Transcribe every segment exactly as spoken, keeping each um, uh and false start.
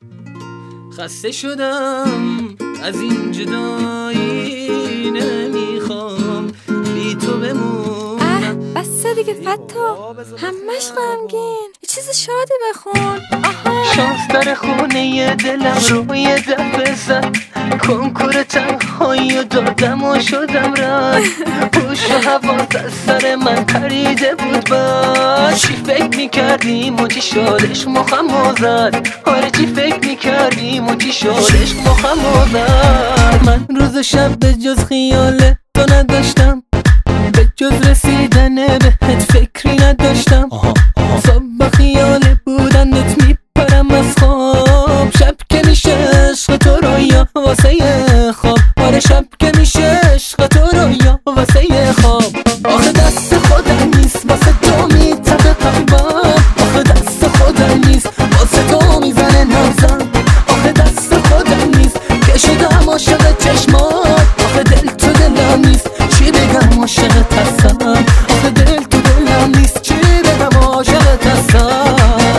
خسته شدم از این جدایی، نمیخوام بی تو بمونم. اه بس دیگه فتا، همش غمگین، یه چیز شادی بخون. آها شانس در خونه دلم رو یه دفعه زد، کنکور تنهایی و دادم و شدم رد. پوش و حواس از سر من پریده بود بس. چی فکر میکردیم و چی شدش مخم زد. آره چی فکر میکردیم و چی شدش مخم زد. من روز و شب به جز خیال تو نداشتم، به جز رسیدن بهت فکری نداشتم. صبح با خیال بودنت میپرم از خواب. شب که میشه عشق تو رو یا واسه خواب. آره شب که میشه عشق تو رو یا واسه خواب. آخه دست خودم نیست واسه تو میتپه قلبم. آخه دست خودم نیست واسه تو میزنه نبزم. آخه دست خودم نیست که شدم عاشق چشمات. آخه دل تو دلم نیست چی بگم عاشقت هستم. آخه دل تو دلم نیست چی بگم عاشقت هستم.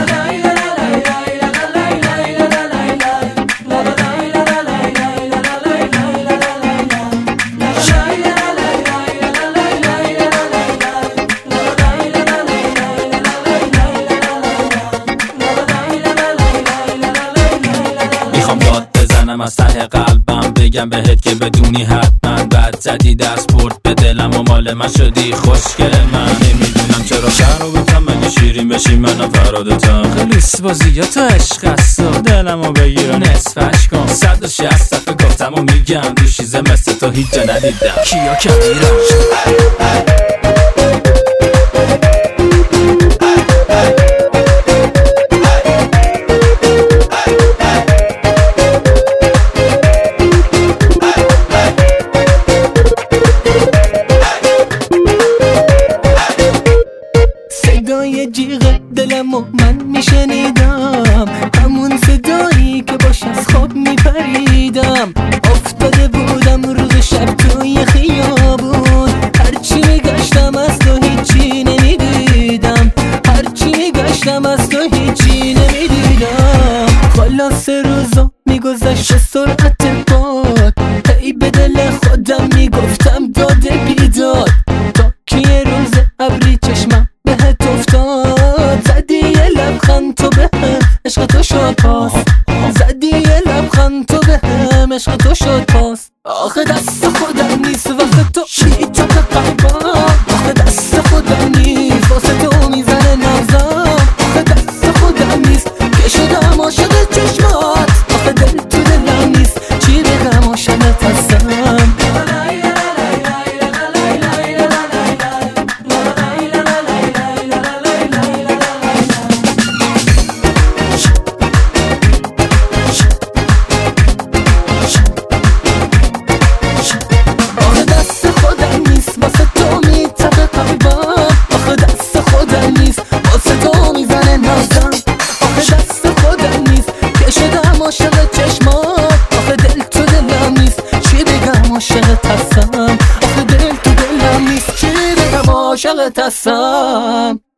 از ته قلبم بگم بهت که بدونی حتما بعد زدی دست برد به دلم و مال من شدی خوشگل من. نمیدونم چرا شهر رو بکنم مگه شیرین بشی منم فرادتم. خلیص بازی یا تو عشق است و دلم رو بگیر و نصفش کن. صد و شست صفحه گفتم و میگم دوشیزه مثل تو هیچ جا ندیدم. کیا کمیرم صدای جیغ دلم و من میشنیدم، همون صدایی که باش از خواب میپریدم. افتاده بودم روز شب توی خیابون، هرچی میگشتم از تو هیچی نمیدیدم. هرچی میگشتم از تو هیچی نمیدیدم. خلاص روزا میگذشت سرعت باد، هی به دل خودم میگفتم داده بیداد. تا که یه روز ابری چشمم بهت افتاد، زدی یه لبخند تو بهم عشق تو شد پاس. زدی یه لبخند تو بهم عشق تو شد پاس. آخه دست خودم نیست واسه تو میتپه قلبم. آخه دست خودم نیست واسه تو میزنه نبزم. آخه دست خودم نیست که شدم عاشق چشمات. آخه دل تو دلم نیست چی بگم عاشقت هستم. عاشق چشمات آخه دل تو دلم نیست چی بگم عاشقت هستم. آخه دل تو دلم نیست چی بگم عاشقت هستم.